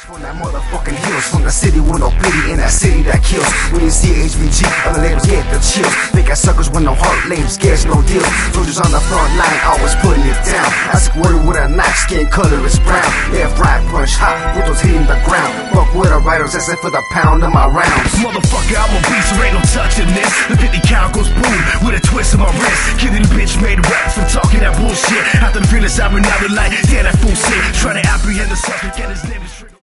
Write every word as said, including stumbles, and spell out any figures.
From that motherfucking hills, from the city with no pity, in that city that kills. When you see H B G, other labels get the chills. Fake ass suckers with no heart, lame scares, no deal. Soldiers on the front line, always putting it down. Ask word with a knife, skin color is brown. Left, right, punch, hot, with those hitting the ground. Fuck with the riders, that's it for the pound of my rounds. Motherfucker, I'm a beast, there ain't no touching this. The fifty count goes boom, with a twist in my wrist. Killing the bitch made rap from talking that bullshit. After the feelings, I bring out the light, damn that fool shit. Trying to apprehend the subject and his name.